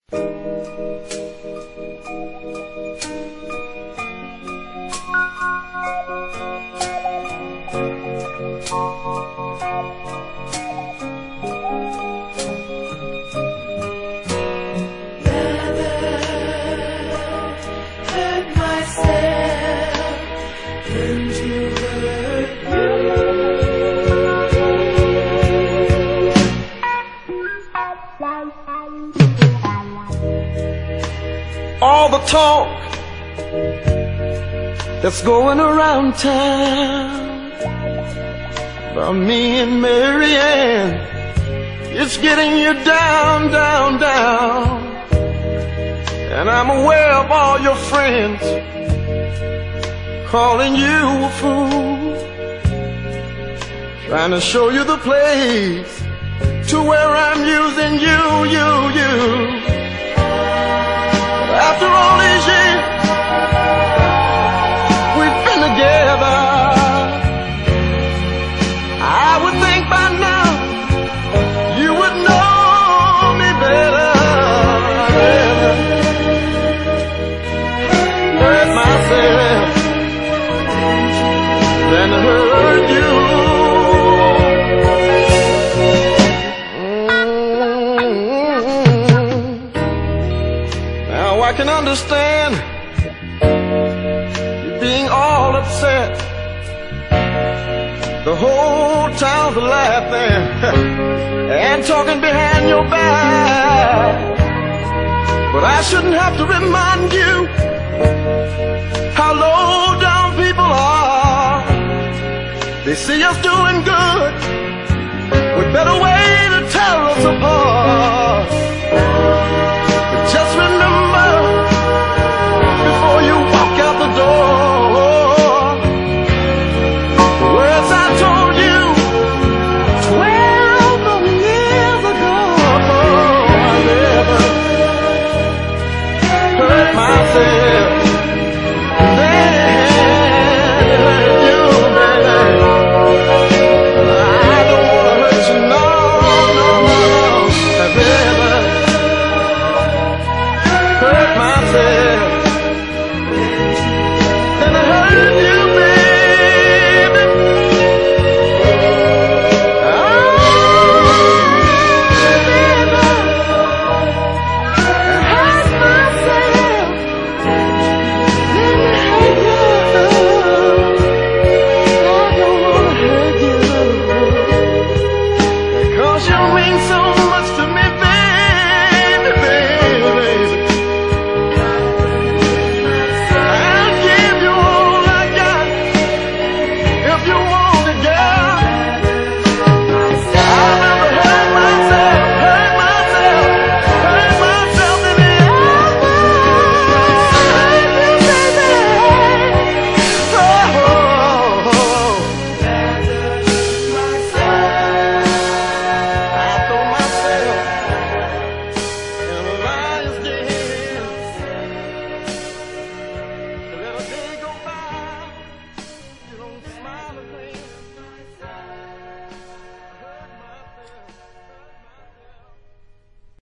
All the talk that's going around town about me and Mary Ann, it's getting you down, down, down. And I'm aware of all your friends calling you a fool, trying to show you the place to where I'm using you. After all these years we've been together, I would think by now you would know me better. Hurt myself than to hurt you. I can understand you being all upset. The whole town's laughing and talking behind your back. But I shouldn't have to remind you how low down people are. They see us doing good with better ways